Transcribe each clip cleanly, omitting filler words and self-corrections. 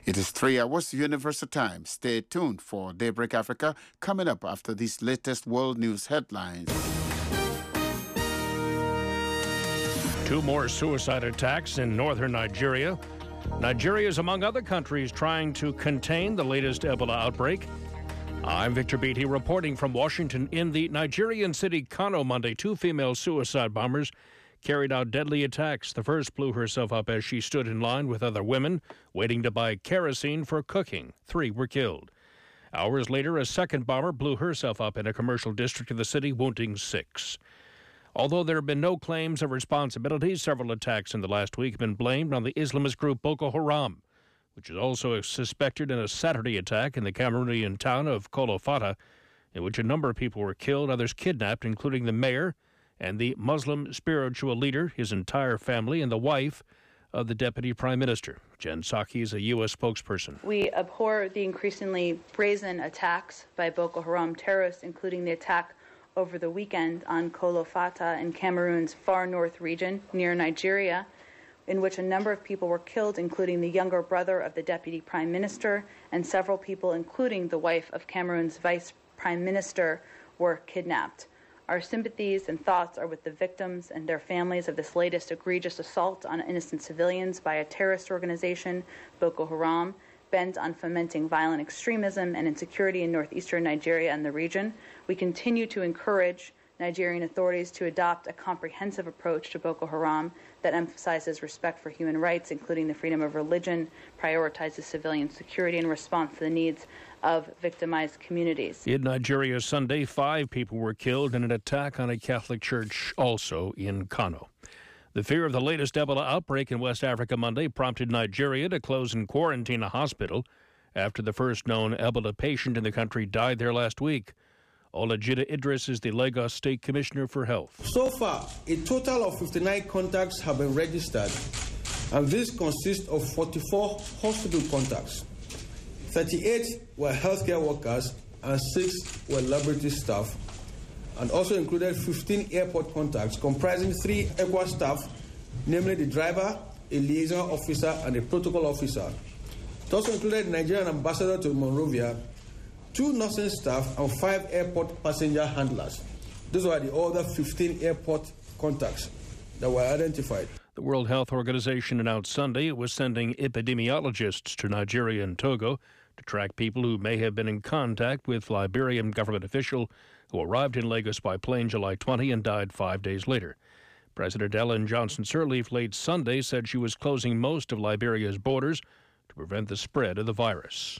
It is 3 hours Universal Time. Stay tuned for Daybreak Africa coming up after these latest world news headlines. 2 more suicide attacks in northern Nigeria. Nigeria is among other countries trying to contain the latest Ebola outbreak. I'm Victor Beatty reporting from Washington. In the Nigerian city Kano Monday, 2 female suicide bombers carried out deadly attacks. The first blew herself up as she stood in line with other women waiting to buy kerosene for cooking. 3 were killed. Hours later, a second bomber blew herself up in a commercial district of the city, wounding 6. Although there have been no claims of responsibility, several attacks in the last week have been blamed on the Islamist group Boko Haram, which is also suspected in a Saturday attack in the Cameroonian town of Kolofata, in which a number of people were killed, others kidnapped, including the mayor and the Muslim spiritual leader, his entire family, and the wife of the deputy prime minister. Jen Psaki is a U.S. spokesperson. We abhor the increasingly brazen attacks by Boko Haram terrorists, including the attack over the weekend on Kolofata in Cameroon's far north region near Nigeria, in which a number of people were killed, including the younger brother of the deputy prime minister, and several people, including the wife of Cameroon's vice prime minister, were kidnapped. Our sympathies and thoughts are with the victims and their families of this latest egregious assault on innocent civilians by a terrorist organization, Boko Haram, bent on fomenting violent extremism and insecurity in northeastern Nigeria and the region. We continue to encourage Nigerian authorities to adopt a comprehensive approach to Boko Haram that emphasizes respect for human rights, including the freedom of religion, prioritizes civilian security in response to the needs of victimized communities. In Nigeria Sunday, 5 people were killed in an attack on a Catholic church also in Kano. The fear of the latest Ebola outbreak in West Africa Monday prompted Nigeria to close and quarantine a hospital after the first known Ebola patient in the country died there last week. Olajide Idris is the Lagos State Commissioner for Health. So far, a total of 59 contacts have been registered, and this consists of 44 hospital contacts. 38 were healthcare workers and 6 were laboratory staff, and also included 15 airport contacts comprising 3 ECWA staff, namely the driver, a liaison officer, and a protocol officer. It also included the Nigerian ambassador to Monrovia, 2 nursing staff, and 5 airport passenger handlers. Those were the other 15 airport contacts that were identified. The World Health Organization announced Sunday it was sending epidemiologists to Nigeria and Togo to track people who may have been in contact with Liberian government official who arrived in Lagos by plane July 20 and died 5 days later. President Ellen Johnson Sirleaf late Sunday said she was closing most of Liberia's borders to prevent the spread of the virus.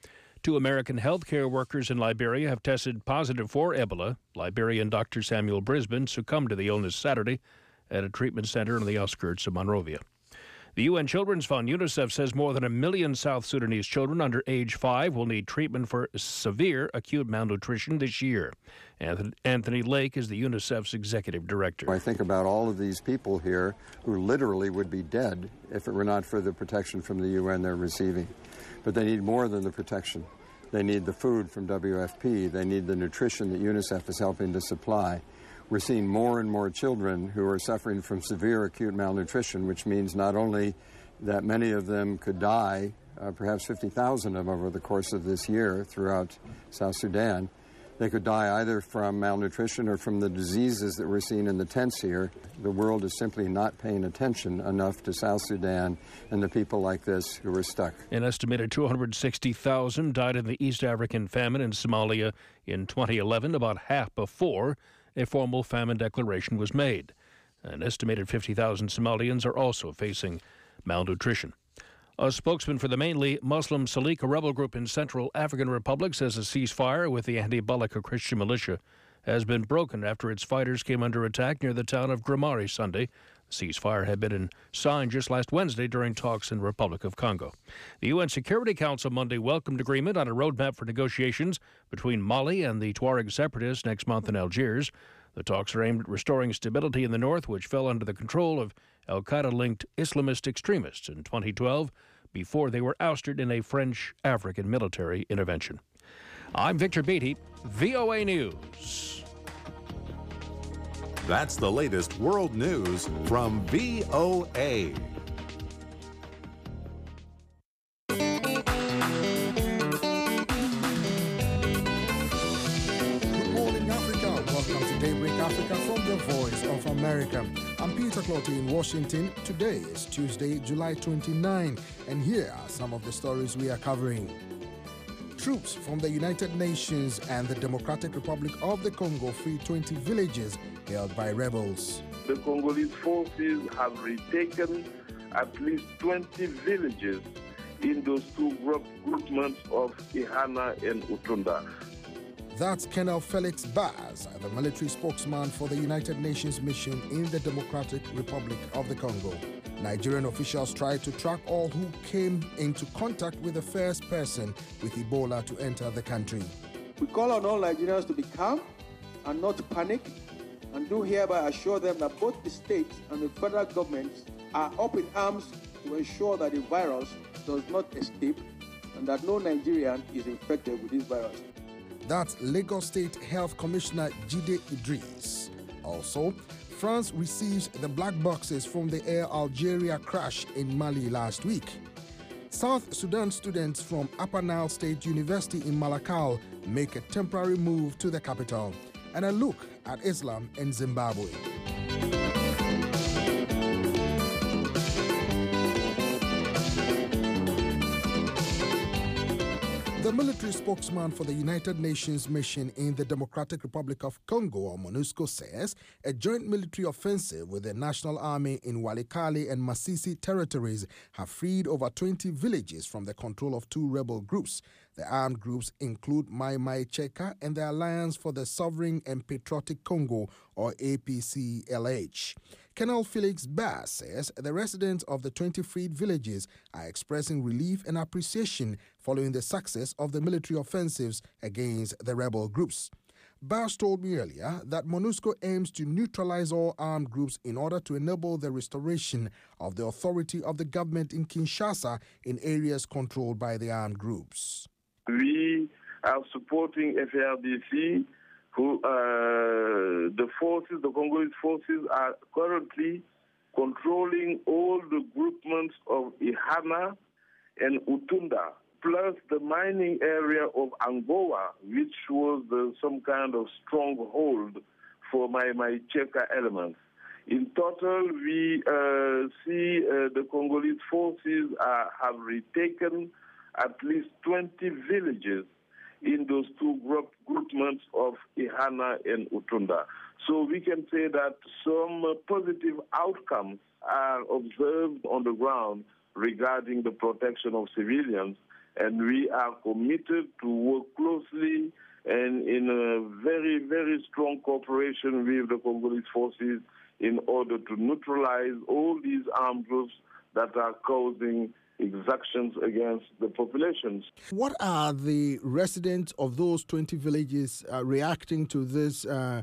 2 American healthcare workers in Liberia have tested positive for Ebola. Liberian Dr. Samuel Brisbane succumbed to the illness Saturday at a treatment center on the outskirts of Monrovia. The UN Children's Fund, UNICEF, says more than 1 million South Sudanese children under age 5 will need treatment for severe acute malnutrition this year. Anthony Lake is the UNICEF's executive director. I think about all of these people here who literally would be dead if it were not for the protection from the UN they're receiving. But they need more than the protection. They need the food from WFP. They need the nutrition that UNICEF is helping to supply. We're seeing more and more children who are suffering from severe acute malnutrition, which means not only that many of them could die, perhaps 50,000 of them over the course of this year throughout South Sudan. They could die either from malnutrition or from the diseases that we're seeing in the tents here. The world is simply not paying attention enough to South Sudan and the people like this who are stuck. An estimated 260,000 died in the East African famine in Somalia in 2011, about half before a formal famine declaration was made. An estimated 50,000 Somalians are also facing malnutrition. A spokesman for the mainly Muslim Salika rebel group in Central African Republic says a ceasefire with the anti-Balaka Christian militia has been broken after its fighters came under attack near the town of Gramari Sunday. The ceasefire had been signed just last Wednesday during talks in the Republic of Congo. The UN Security Council Monday welcomed agreement on a roadmap for negotiations between Mali and the Tuareg separatists next month in Algiers. The talks are aimed at restoring stability in the north, which fell under the control of al-Qaeda-linked Islamist extremists in 2012 before they were ousted in a French-African military intervention. I'm Victor Beatty, VOA News. That's the latest world news from VOA. America. I'm Peter Clottey in Washington. Today is Tuesday, July 29, and here are some of the stories we are covering. Troops from the United Nations and the Democratic Republic of the Congo free 20 villages held by rebels. The Congolese forces have retaken at least 20 villages in those two groupments of Ihana and Utunda. That's Colonel Felix Baz, the military spokesman for the United Nations mission in the Democratic Republic of the Congo. Nigerian officials tried to track all who came into contact with the first person with Ebola to enter the country. We call on all Nigerians to be calm and not to panic, and do hereby assure them that both the state and the federal governments are up in arms to ensure that the virus does not escape and that no Nigerian is infected with this virus. That's Lagos State Health Commissioner Jide Idris. Also, France receives the black boxes from the Air Algeria crash in Mali last week. South Sudan students from Upper Nile State University in Malakal make a temporary move to the capital. And a look at Islam in Zimbabwe. The military spokesman for the United Nations mission in the Democratic Republic of Congo, or MONUSCO, says a joint military offensive with the National Army in Walikale and Masisi territories have freed over 20 villages from the control of two rebel groups. The armed groups include Mai Mai Cheka and the Alliance for the Sovereign and Patriotic Congo, or APCLH. Colonel Felix Baz says the residents of the 20 freed villages are expressing relief and appreciation following the success of the military offensives against the rebel groups. Baz told me earlier that MONUSCO aims to neutralize all armed groups in order to enable the restoration of the authority of the government in Kinshasa in areas controlled by the armed groups. We are supporting FARDC, who the Congolese forces are currently controlling all the groupments of Ihana and Utunda, plus the mining area of Angoa, which was some kind of stronghold for Mai Mai Cheka elements. In total, we see the Congolese forces have retaken at least 20 villages in those two groupments of Ihana and Utunda. So we can say that some positive outcomes are observed on the ground regarding the protection of civilians, and we are committed to work closely and in a very, very strong cooperation with the Congolese forces in order to neutralize all these armed groups that are causing exactions against the populations. What are the residents of those 20 villages reacting to this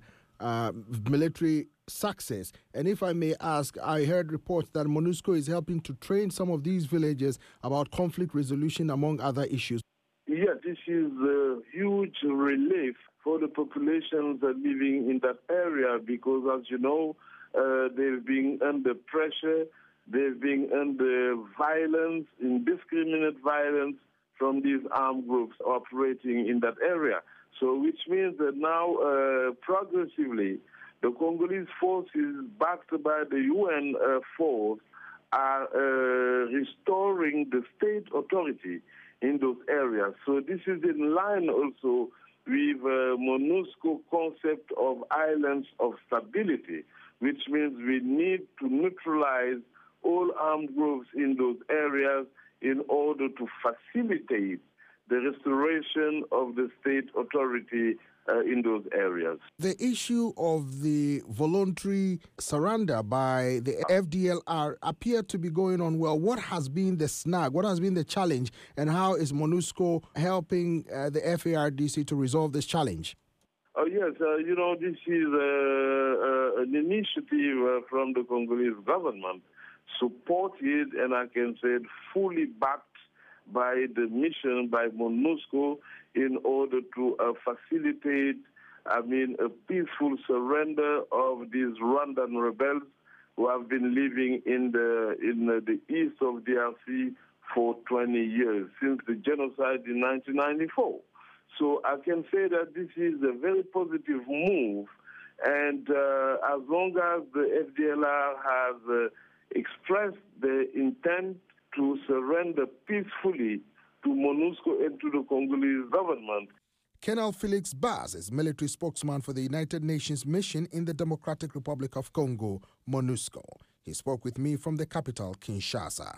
military success? And if I may ask, I heard reports that MONUSCO is helping to train some of these villages about conflict resolution, among other issues. Yeah, this is a huge relief for the populations living in that area because, as you know, they've been under pressure. They've been under violence, indiscriminate violence from these armed groups operating in that area. So which means that now, progressively, the Congolese forces, backed by the UN force, are restoring the state authority in those areas. So this is in line also with MONUSCO concept of islands of stability, which means we need to neutralize all armed groups in those areas in order to facilitate the restoration of the state authority in those areas. The issue of the voluntary surrender by the FDLR appeared to be going on well. What has been the snag? What has been the challenge? And how is MONUSCO helping the FARDC to resolve this challenge? Oh, yes. This is an initiative from the Congolese government, supported, and I can say fully backed by the mission, by MONUSCO, in order to facilitate, a peaceful surrender of these Rwandan rebels who have been living in the east of DRC for 20 years, since the genocide in 1994. So I can say that this is a very positive move And as long as the FDLR has expressed the intent to surrender peacefully to MONUSCO and to the Congolese government. Colonel Felix Baz is military spokesman for the United Nations mission in the Democratic Republic of Congo, MONUSCO. He spoke with me from the capital, Kinshasa.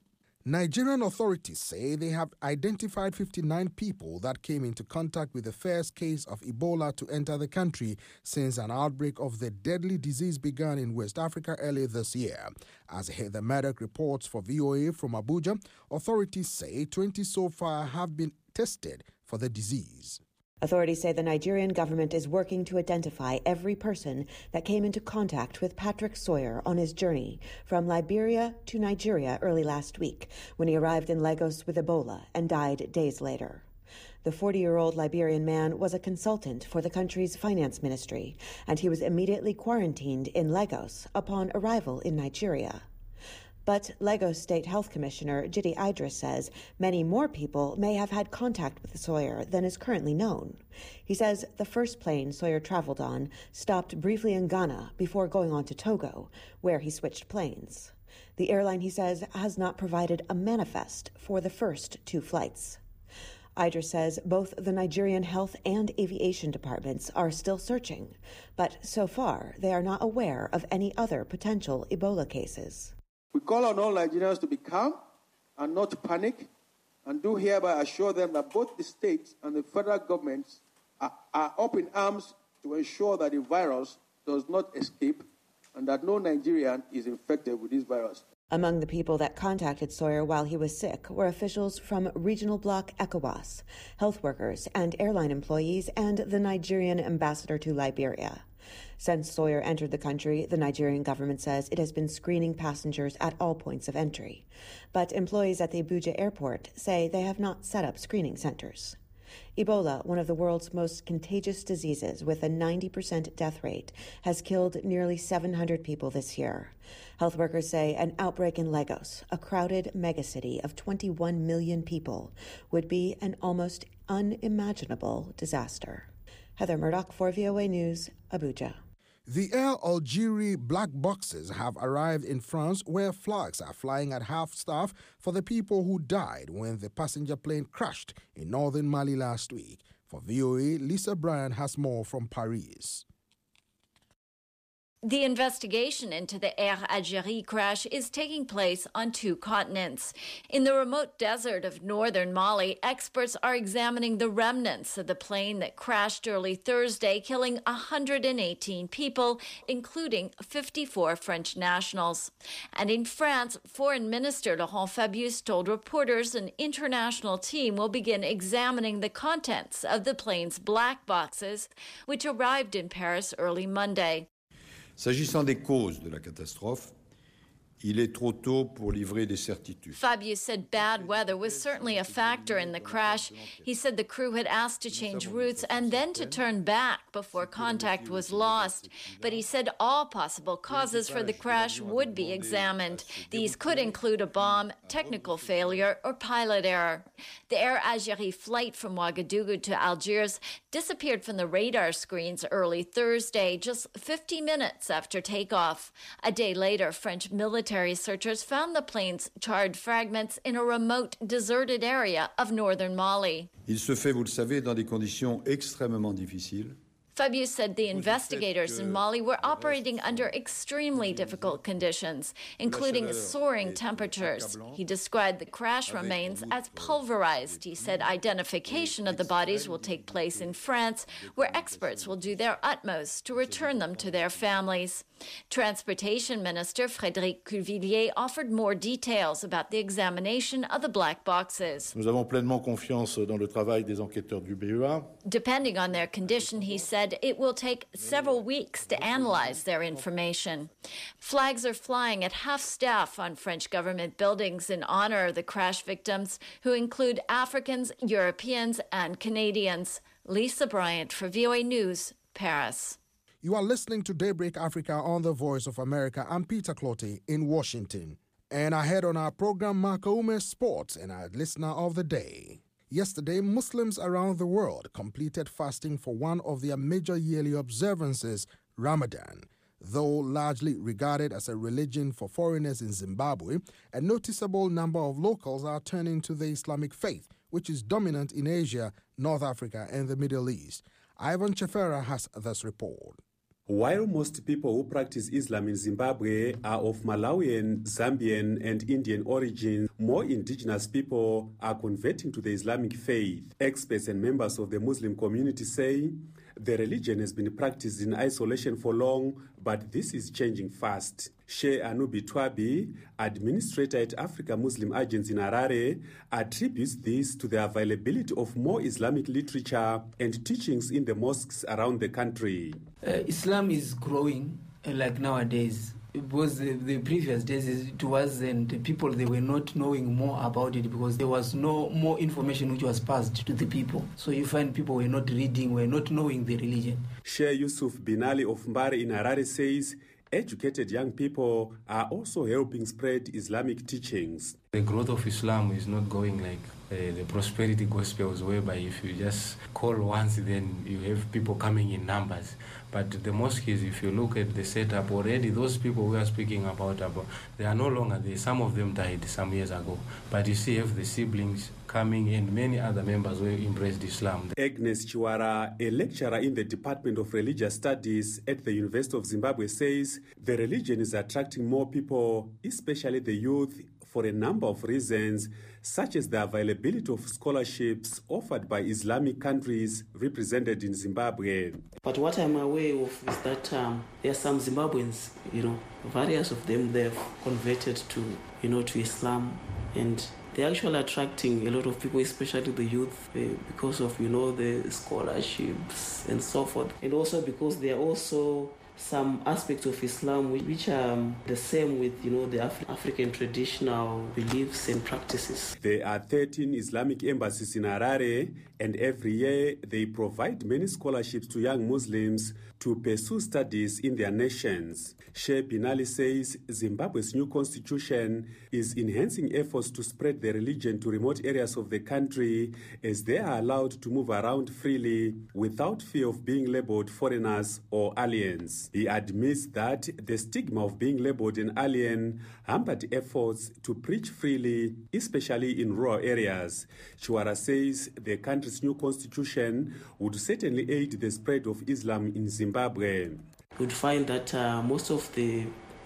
Nigerian authorities say they have identified 59 people that came into contact with the first case of Ebola to enter the country since an outbreak of the deadly disease began in West Africa early this year. As Heather Maddock reports for VOA from Abuja, authorities say 20 so far have been tested for the disease. Authorities say the Nigerian government is working to identify every person that came into contact with Patrick Sawyer on his journey from Liberia to Nigeria early last week, when he arrived in Lagos with Ebola and died days later. The 40-year-old Liberian man was a consultant for the country's finance ministry, and he was immediately quarantined in Lagos upon arrival in Nigeria. But Lagos State Health Commissioner Jide Idris says many more people may have had contact with Sawyer than is currently known. He says the first plane Sawyer traveled on stopped briefly in Ghana before going on to Togo, where he switched planes. The airline, he says, has not provided a manifest for the first 2 flights. Idris says both the Nigerian Health and Aviation departments are still searching, but so far they are not aware of any other potential Ebola cases. We call on all Nigerians to be calm and not panic, and do hereby assure them that both the state and the federal governments are up in arms to ensure that the virus does not escape and that no Nigerian is infected with this virus. Among the people that contacted Sawyer while he was sick were officials from Regional Bloc ECOWAS, health workers and airline employees, and the Nigerian ambassador to Liberia. Since Sawyer entered the country, the Nigerian government says it has been screening passengers at all points of entry. But employees at the Abuja airport say they have not set up screening centers. Ebola, one of the world's most contagious diseases with a 90% death rate, has killed nearly 700 people this year. Health workers say an outbreak in Lagos, a crowded megacity of 21 million people, would be an almost unimaginable disaster. Heather Murdoch for VOA News, Abuja. The Air Algérie black boxes have arrived in France, where flags are flying at half-staff for the people who died when the passenger plane crashed in northern Mali last week. For VOA, Lisa Bryan has more from Paris. The investigation into the Air Algérie crash is taking place on 2 continents. In the remote desert of northern Mali, experts are examining the remnants of the plane that crashed early Thursday, killing 118 people, including 54 French nationals. And in France, Foreign Minister Laurent Fabius told reporters an international team will begin examining the contents of the plane's black boxes, which arrived in Paris early Monday. S'agissant des causes de la catastrophe, il est trop tôt pour livrer des certitudes. Fabius said bad weather was certainly a factor in the crash. He said the crew had asked to change routes and then to turn back before contact was lost. But he said all possible causes for the crash would be examined. These could include a bomb, technical failure, or pilot error. The Air Algérie flight from Ouagadougou to Algiers disappeared from the radar screens early Thursday, just 50 minutes after takeoff. A day later, French military searchers found the plane's charred fragments in a remote, deserted area of northern Mali. Il se fait, vous le savez, dans des conditions extrêmement difficiles. Fabius said the investigators in Mali were operating under extremely difficult conditions, including soaring temperatures. He described the crash remains as pulverized. He said identification of the bodies will take place in France, where experts will do their utmost to return them to their families. Transportation Minister Frédéric Cuvillier offered more details about the examination of the black boxes. Nous avons pleinement confiance dans le travail des enquêteurs du BEA. Depending on their condition, he said, it will take several weeks to analyze their information. Flags are flying at half-staff on French government buildings in honor of the crash victims, who include Africans, Europeans, and Canadians. Lisa Bryant for VOA News, Paris. You are listening to Daybreak Africa on the Voice of America. I'm Peter Clottey in Washington. And ahead on our program, Marco Ume Sports and our listener of the day. Yesterday, Muslims around the world completed fasting for one of their major yearly observances, Ramadan. Though largely regarded as a religion for foreigners in Zimbabwe, a noticeable number of locals are turning to the Islamic faith, which is dominant in Asia, North Africa, and the Middle East. Ivan Chefera has this report. While most people who practice Islam in Zimbabwe are of Malawian, Zambian, and Indian origin, more indigenous people are converting to the Islamic faith. Experts and members of the Muslim community say the religion has been practiced in isolation for long, but this is changing fast. Sheikh Anubi Twabi, administrator at Africa Muslim Agency in Harare, attributes this to the availability of more Islamic literature and teachings in the mosques around the country. Islam is growing like nowadays. Because the previous days it wasn't, the people, they were not knowing more about it because there was no more information which was passed to the people. So you find people were not reading, were not knowing the religion. Sheikh Yusuf Binali of Mbare in Harare says educated young people are also helping spread Islamic teachings. The growth of Islam is not going like the prosperity gospels, whereby if you just call once, then you have people coming in numbers. But the mosques, if you look at the setup already, those people we are speaking about, they are no longer there. Some of them died some years ago. But you see, have the siblings coming and many other members who embraced Islam. Agnes Chiwara, a lecturer in the Department of Religious Studies at the University of Zimbabwe, says the religion is attracting more people, especially the youth, for a number of reasons, such as the availability of scholarships offered by Islamic countries represented in Zimbabwe. But what I'm aware of is that there are some Zimbabweans, various of them, they've converted to Islam, and they're actually attracting a lot of people, especially the youth, because of, the scholarships and so forth. And also because there are also some aspects of Islam which are the same with, the African traditional beliefs and practices. There are 13 Islamic embassies in Harare, and every year they provide many scholarships to young Muslims to pursue studies in their nations. Sheikh Binali says Zimbabwe's new constitution is enhancing efforts to spread the religion to remote areas of the country as they are allowed to move around freely without fear of being labeled foreigners or aliens. He admits that the stigma of being labeled an alien hampered efforts to preach freely, especially in rural areas. Chiwara says the country's new constitution would certainly aid the spread of Islam in Zimbabwe. You'd find that most of the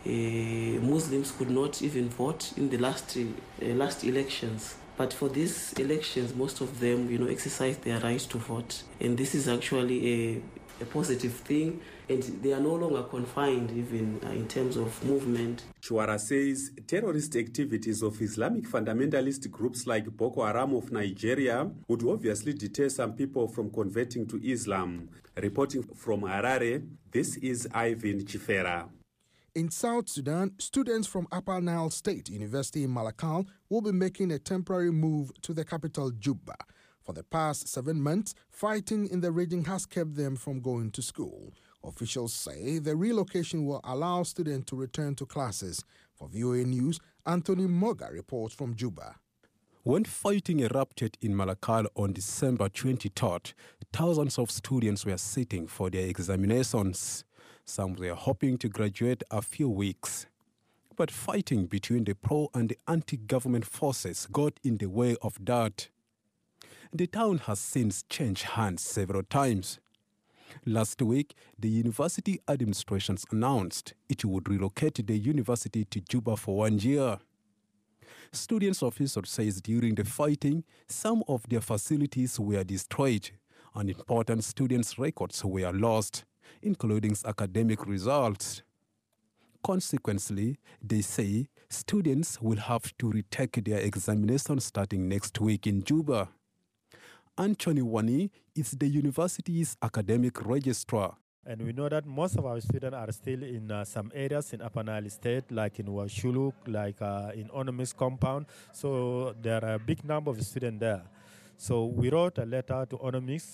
Muslims could not even vote in the last elections. But for these elections, most of them, exercised their right to vote. And this is actually a positive thing, and they are no longer confined even in terms of movement. Chiwara says terrorist activities of Islamic fundamentalist groups like Boko Haram of Nigeria would obviously deter some people from converting to Islam. Reporting from Harare, this is Ivan Chifera. In South Sudan, students from Upper Nile State University in Malakal will be making a temporary move to the capital, Juba. For the past 7 months, fighting in the region has kept them from going to school. Officials say the relocation will allow students to return to classes. For VOA News, Anthony Moga reports from Juba. When fighting erupted in Malakal on December 23rd, thousands of students were sitting for their examinations. Some were hoping to graduate a few weeks. But fighting between the pro and the anti-government forces got in the way of that. The town has since changed hands several times. Last week, the university administration announced it would relocate the university to Juba for 1 year. Students officials says during the fighting, some of their facilities were destroyed and important students' records were lost, including academic results. Consequently, they say students will have to retake their examinations starting next week in Juba. Anthony Wani is the university's academic registrar. And we know that most of our students are still in some areas in Upper Nile State, like in Washuluk, like in Onomics compound. So there are a big number of students there. So we wrote a letter to Onomics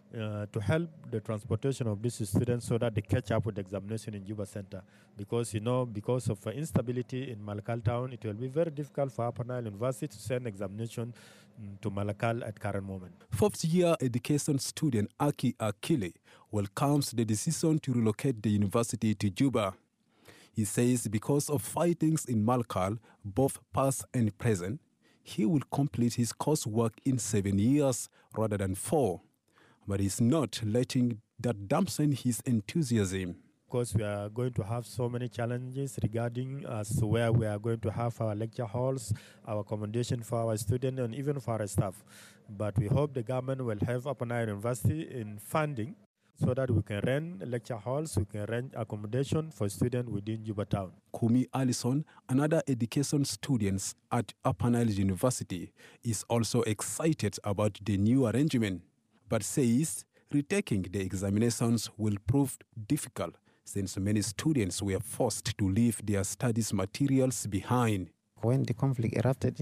to help the transportation of these students so that they catch up with the examination in Juba Center. Because, because of instability in Malakal town, it will be very difficult for Upper Nile University to send examination to Malakal at current moment. Fourth-year education student Aki Akile welcomes the decision to relocate the university to Juba. He says because of fightings in Malakal, both past and present, he will complete his coursework in 7 years rather than 4. But he's not letting that dampen his enthusiasm. Of course, we are going to have so many challenges regarding where we are going to have our lecture halls, our accommodation for our students, and even for our staff. But we hope the government will help Upper Nile University in funding so that we can rent lecture halls, we can rent accommodation for students within Juba town. Kumi Allison, another education student at Upper Nile University, is also excited about the new arrangement, but says retaking the examinations will prove difficult since many students were forced to leave their studies materials behind. When the conflict erupted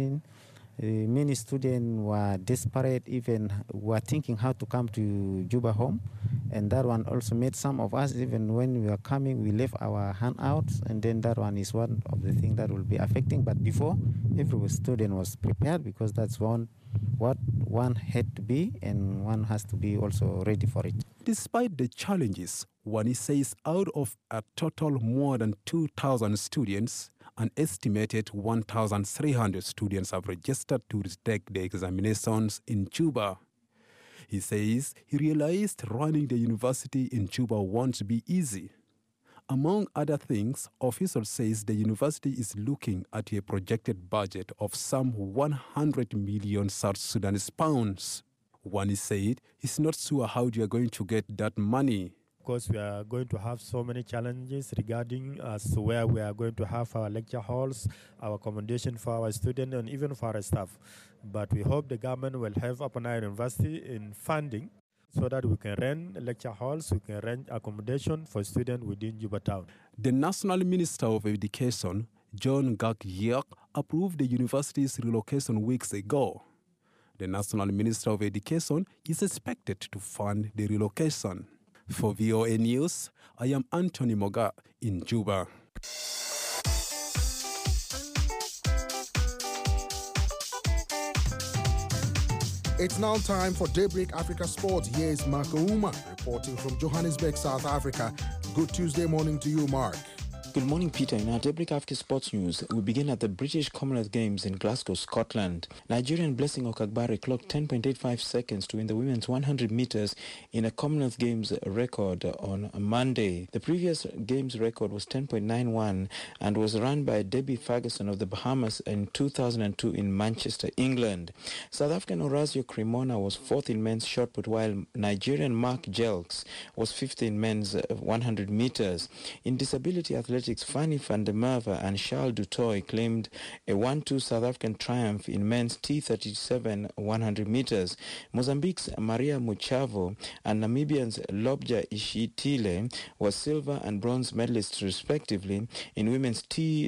many students were desperate, even were thinking how to come to Juba home. And that one also made some of us, even when we were coming, we left our handouts. And then that one is one of the things that will be affecting. But before, every student was prepared because that's what one had to be, and one has to be also ready for it. Despite the challenges, Wani says out of a total more than 2,000 students, an estimated 1,300 students have registered to retake the examinations in Juba. He says he realized running the university in Juba won't be easy. Among other things, officials says the university is looking at a projected budget of some 100 million South Sudanese pounds. Wani said he's not sure how they are going to get that money. Of course, we are going to have so many challenges regarding where we are going to have our lecture halls, our accommodation for our students, and even for our staff. But we hope the government will help Upper Nile University in funding so that we can rent lecture halls, we can rent accommodation for students within Juba town. The National Minister of Education, John Gak Yeok, approved the university's relocation weeks ago. The National Minister of Education is expected to fund the relocation. For VOA News, I am Anthony Moga in Juba. It's now time for Daybreak Africa Sport. Here is Marco Uma reporting from Johannesburg, South Africa. Good Tuesday morning to you, Mark. Good morning, Peter. In our Daybreak Africa Sports News, we begin at the British Commonwealth Games in Glasgow, Scotland. Nigerian Blessing Okagbare clocked 10.85 seconds to win the women's 100 meters in a Commonwealth Games record on Monday. The previous Games record was 10.91 and was run by Debbie Ferguson of the Bahamas in 2002 in Manchester, England. South African Orazio Cremona was fourth in men's shot put, while Nigerian Mark Jelks was fifth in men's 100 meters. In disability athletics, Fanny van der Merwe and Charles Dutoy claimed a 1-2 South African triumph in men's T37 100 meters. Mozambique's Maria Muchavo and Namibian's Lobja Ishitile were silver and bronze medalists respectively in women's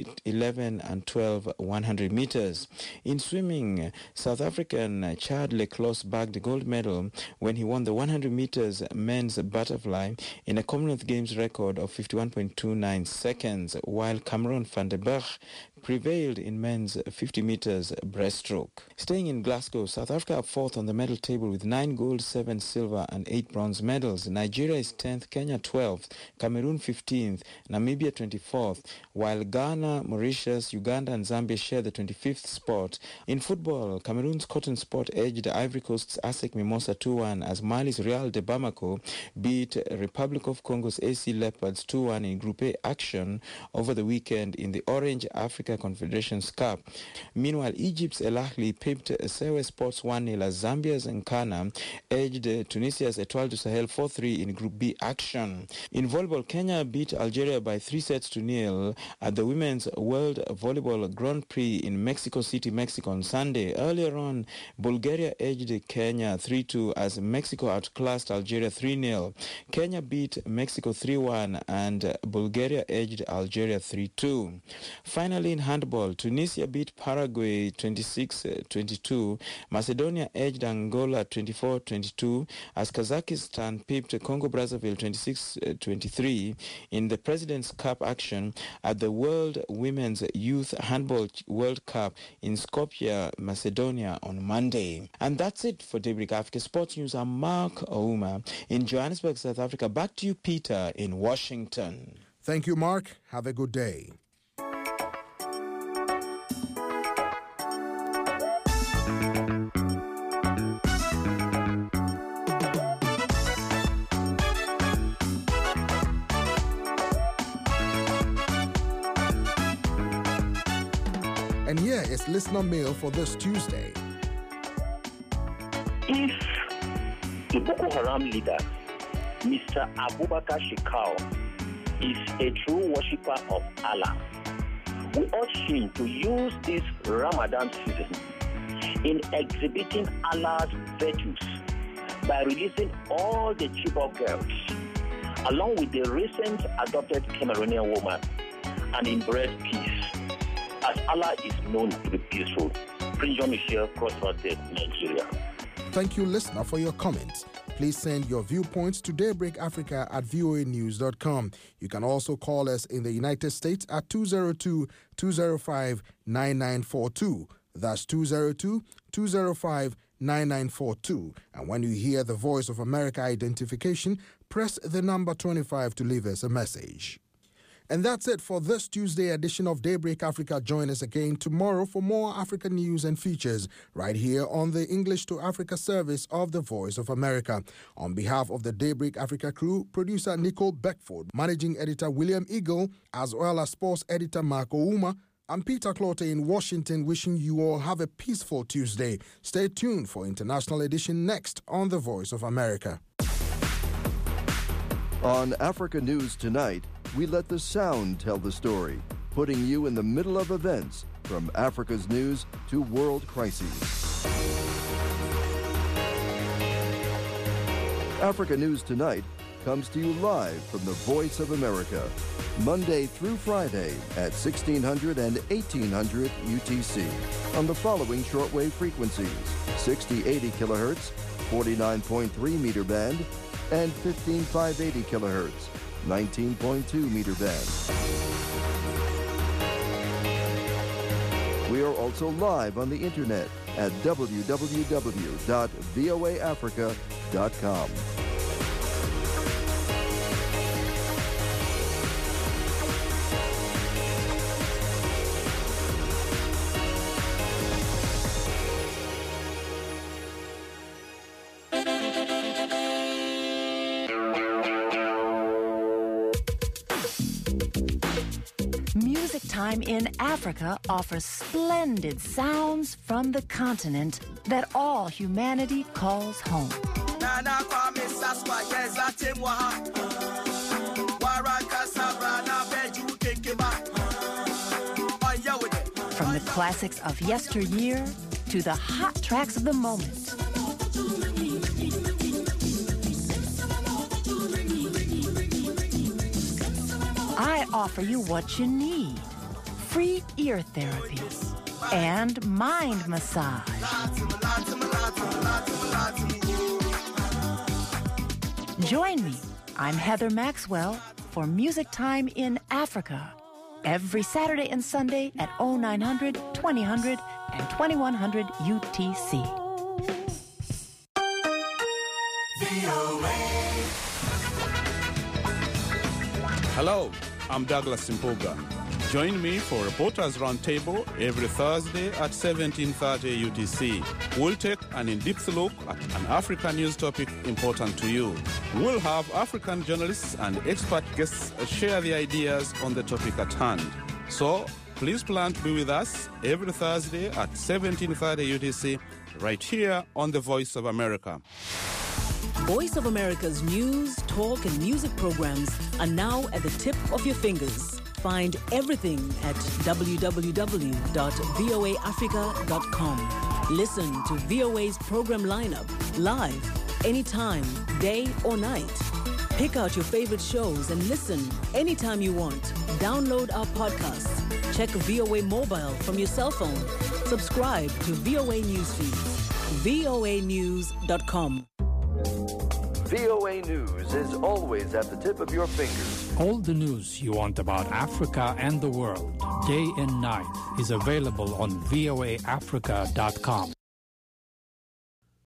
T11 and 12 100 meters. In swimming, South African Chad Leclos bagged a gold medal when he won the 100 meters men's butterfly in a Commonwealth Games record of 51.29 seconds, while Cameron van der Berg prevailed in men's 50 meters breaststroke. Staying in Glasgow, South Africa are fourth on the medal table with 9 gold, 7 silver and 8 bronze medals. Nigeria is 10th, Kenya 12th, Cameroon 15th, Namibia 24th, while Ghana, Mauritius, Uganda and Zambia share the 25th spot. In football, Cameroon's Cotton Sport edged Ivory Coast's ASEC Mimosa 2-1 as Mali's Real de Bamako beat Republic of Congo's AC Leopards 2-1 in Group A action over the weekend in the Orange Africa Confederations Cup. Meanwhile, Egypt's El Ahly pipped Sewe Sports 1-0 as Zambia's Nkana edged Tunisia's Etoile du Sahel 4-3 in Group B action. In volleyball, Kenya beat Algeria by 3-0 at the Women's World Volleyball Grand Prix in Mexico City, Mexico on Sunday. Earlier on, Bulgaria edged Kenya 3-2 as Mexico outclassed Algeria 3-0. Kenya beat Mexico 3-1 and Bulgaria edged Algeria 3-2. Finally, in handball, Tunisia beat Paraguay 26-22. Macedonia edged Angola 24-22 as Kazakhstan pipped Congo-Brazzaville 26-23 in the President's Cup action at the World Women's Youth Handball World Cup in Skopje, Macedonia on Monday. And that's it for Daybreak Africa Sports News. I'm Mark Ouma in Johannesburg, South Africa. Back to you, Peter, in Washington. Thank you, Mark. Have a good day. And here is listener mail for this Tuesday. If the Boko Haram leader, Mr. Abubakar Shekau, is a true worshipper of Allah, we urge him to use this Ramadan season in exhibiting Allah's virtues by releasing all the Chibok girls, along with the recent adopted Cameroonian woman, and embrace peace, as Allah is known to be peaceful. Prince Jean-Michel, Cross River, Nigeria. Thank you, listener, for your comments. Please send your viewpoints to daybreakafrica@voanews.com. You can also call us in the United States at 202-205-9942. That's 202-205-9942. And when you hear the Voice of America identification, press the number 25 to leave us a message. And that's it for this Tuesday edition of Daybreak Africa. Join us again tomorrow for more African news and features right here on the English to Africa service of the Voice of America. On behalf of the Daybreak Africa crew, producer Nicole Beckford, managing editor William Eagle, as well as sports editor Mark Ouma, I'm Peter Clotte in Washington, wishing you all have a peaceful Tuesday. Stay tuned for International Edition next on the Voice of America. On Africa News Tonight, we let the sound tell the story, putting you in the middle of events from Africa's news to world crises. Africa News Tonight comes to you live from the Voice of America, Monday through Friday at 1600 and 1800 UTC on the following shortwave frequencies: 6080 kilohertz, 49.3 meter band, and 15580 kilohertz, 19.2 meter band. We are also live on the internet at www.voaafrica.com. Music Time in Africa offers splendid sounds from the continent that all humanity calls home. From the classics of yesteryear to the hot tracks of the moment. I offer you what you need: free ear therapy and mind massage. Join me. I'm Heather Maxwell for Music Time in Africa every Saturday and Sunday at 0900, 2000, and 2100 UTC. Hello, I'm Douglas Simpoga. Join me for Reporters Roundtable every Thursday at 1730 UTC. We'll take an in-depth look at an African news topic important to you. We'll have African journalists and expert guests share their ideas on the topic at hand. So, please plan to be with us every Thursday at 1730 UTC right here on the Voice of America. Voice of America's news, talk, and music programs are now at the tip of your fingers. Find everything at www.voaafrica.com. Listen to VOA's program lineup live, anytime, day or night. Pick out your favorite shows and listen anytime you want. Download our podcasts. Check VOA Mobile from your cell phone. Subscribe to VOA News Feeds. voanews.com. VOA News is always at the tip of your fingers. All the news you want about Africa and the world, day and night, is available on voaafrica.com.